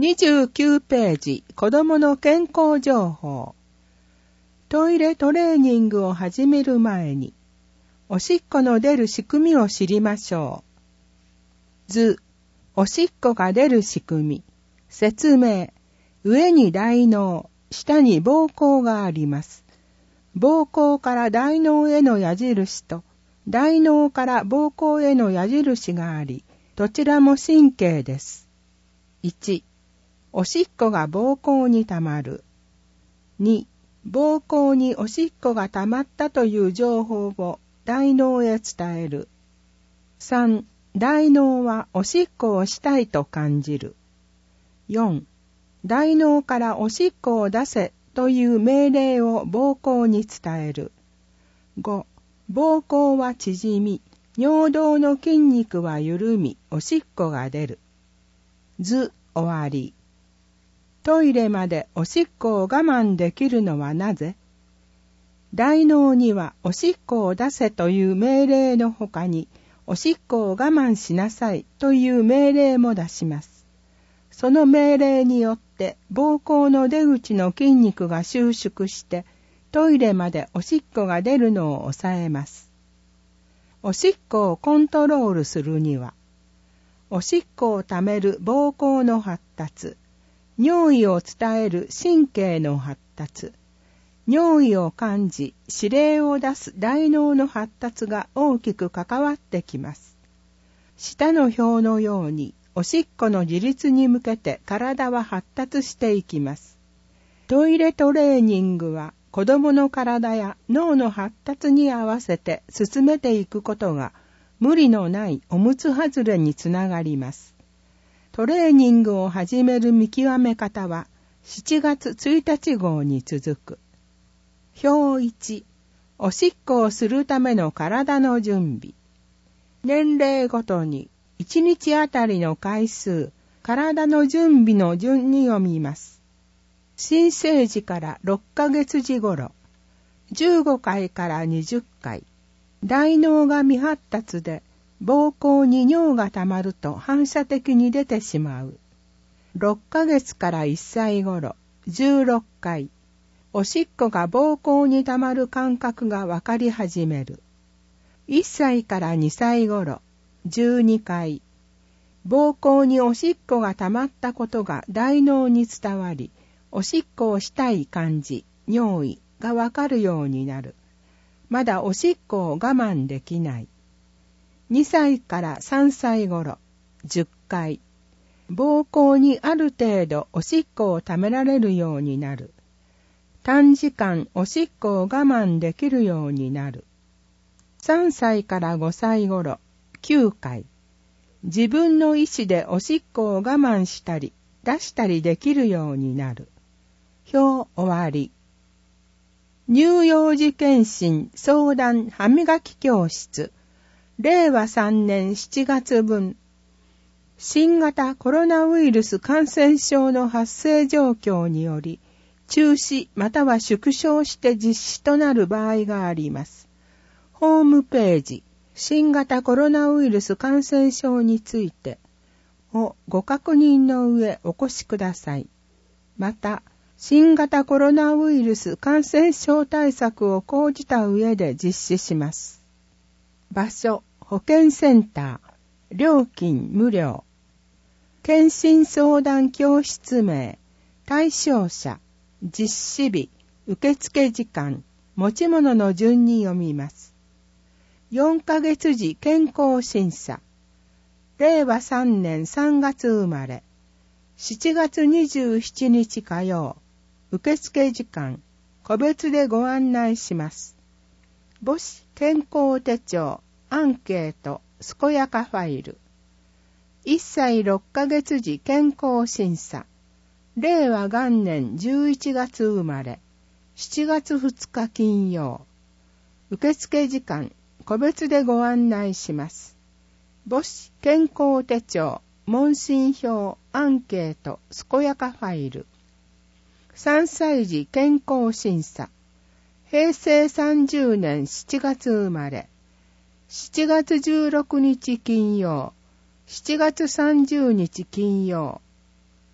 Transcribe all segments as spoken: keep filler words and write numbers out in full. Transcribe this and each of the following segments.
にじゅうきゅうページ、子供の健康情報。トイレトレーニングを始める前に、おしっこの出る仕組みを知りましょう。図、おしっこが出る仕組み。説明、上に大脳、下に膀胱があります。膀胱から大脳への矢印と、大脳から膀胱への矢印があり、どちらも神経です。いち、おしっこが膀胱にたまる。に、膀胱におしっこがたまったという情報を大脳へ伝える。さん、大脳はおしっこをしたいと感じる。よん、大脳からおしっこを出せという命令を膀胱に伝える。ご、膀胱は縮み、尿道の筋肉は緩み、おしっこが出る。図終わり。トイレまでおしっこを我慢できるのはなぜ？大脳にはおしっこを出せという命令のほかに、おしっこを我慢しなさいという命令も出します。その命令によって膀胱の出口の筋肉が収縮して、トイレまでおしっこが出るのを抑えます。おしっこをコントロールするには、おしっこをためる膀胱の発達、尿意を伝える神経の発達、尿意を感じ指令を出す大脳の発達が大きく関わってきます。下の表のようにおしっこの自立に向けて体は発達していきます。トイレトレーニングは子供の体や脳の発達に合わせて進めていくことが無理のないおむつ外れにつながります。トレーニングを始める見極め方はしちがつついたち号に続く。表いち、おしっこをするための体の準備。年齢ごとにいちにちあたりの回数、体の準備の順に読みます。新生児からろっかげつじ頃、じゅうごかいからにじゅっかい、大脳が未発達で膀胱に尿がたまると反射的に出てしまう。ろっかげつからいっさい頃、じゅうろっかい、おしっこが膀胱にたまる感覚がわかり始める。いっさいからにさい頃、じゅうにかい、膀胱におしっこがたまったことが大脳に伝わり、おしっこをしたい感じ、尿意がわかるようになる。まだおしっこを我慢できない。にさいからさんさい頃、じゅっかい、膀胱にある程度おしっこをためられるようになる。短時間おしっこを我慢できるようになる。さんさいからごさい頃、きゅうかい、自分の意思でおしっこを我慢したり出したりできるようになる。表終わり。乳幼児検診相談歯磨き教室、れいわさんねんしちがつぶん。新型コロナウイルス感染症の発生状況により、中止または縮小して実施となる場合があります。ホームページ、新型コロナウイルス感染症についてをご確認の上お越しください。また、新型コロナウイルス感染症対策を講じた上で実施します。場所、保健センター、料金無料。検診相談教室名、対象者、実施日、受付時間、持ち物の順に読みます。よんかげつ時健康審査。れいわさんねんさんがつ生まれ。しちがつにじゅうしちにち火曜。受付時間、個別でご案内します。母子健康手帳、アンケート、健やかファイル。いっさいろっかげつ時健康審査。れいわがんねんじゅういちがつ生まれ。しちがつふつか金曜。受付時間、個別でご案内します。母子健康手帳、問診票、アンケート、健やかファイル。さんさい児健康審査。へいせいさんじゅうねんしちがつ生まれ。しちがつじゅうろくにち金曜。しちがつさんじゅうにち金曜。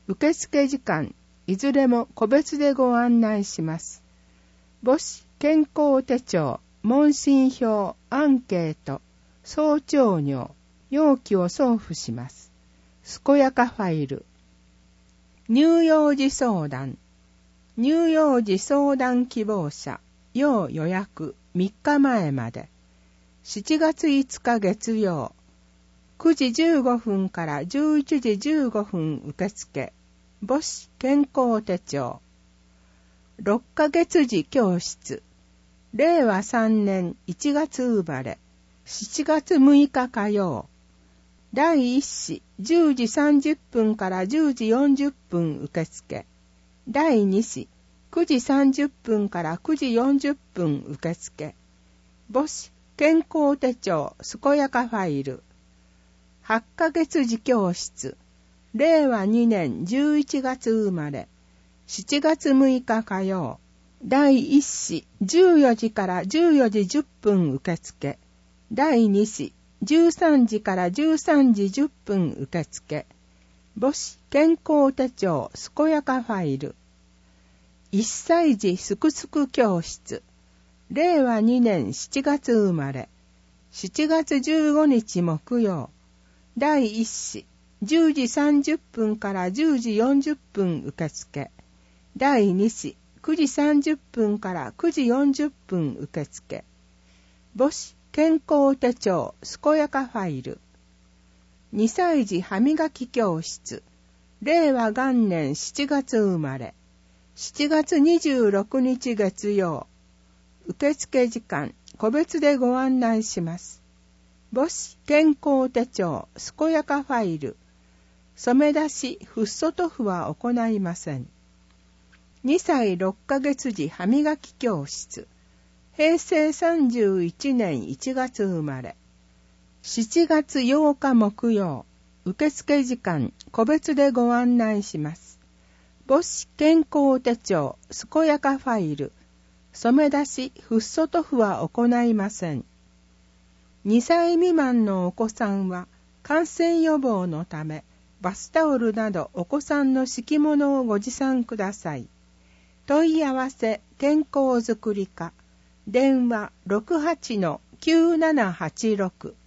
受付時間、いずれも個別でご案内します。母子健康手帳、問診票、アンケート、総帳尿、容器を送付します。健やかファイル。乳幼児相談。乳幼児相談希望者、要予約みっかまえまで。しちがついつか月曜、くじじゅうごふんからじゅういちじじゅうごふん受付。母子健康手帳。ろっかげつ児教室。れいわさんねんいちがつ生まれ。しちがつむいか火曜。だいいっ子じゅうじさんじゅっぷんからじゅうじよんじゅっぷん受付。だいに子くじさんじゅっぷんからくじよんじゅっぷん受付。母子健康手帳健やかファイル。はちかげつ児教室。れいわにねんじゅういちがつ生まれ。しちがつむいか火曜。だいいっ子じゅうよじからじゅうよじじゅっぷん受付。だいに子じゅうさんじからじゅうさんじじゅっぷん受付。母子健康手帳健やかファイル。いっさい児すくすく教室。れいわにねんしちがつ生まれ。しちがつじゅうごにち木曜。だいいっ子じゅうじさんじゅっぷんからじゅうじよんじゅっぷん受付。だいに子くじさんじゅっぷんからくじよんじゅっぷん受付。母子健康手帳健やかファイル。にさい児歯磨き教室。れいわ元年しちがつ生まれ。しちがつにじゅうろくにち月曜。受付時間、個別でご案内します。母子健康手帳健やかファイル。染め出しフッ素塗布は行いません。にさいろっかげつ児歯磨き教室。へいせいさんじゅういちねんいちがつ生まれ。しちがつようか木曜。受付時間、個別でご案内します。母子健康手帳健やかファイル。染め出しフッ素塗布は行いません。にさい未満のお子さんは感染予防のためバスタオルなどお子さんの敷物をご持参ください。問い合わせ健康づくり課。電話 ろくはちのきゅうななはちろく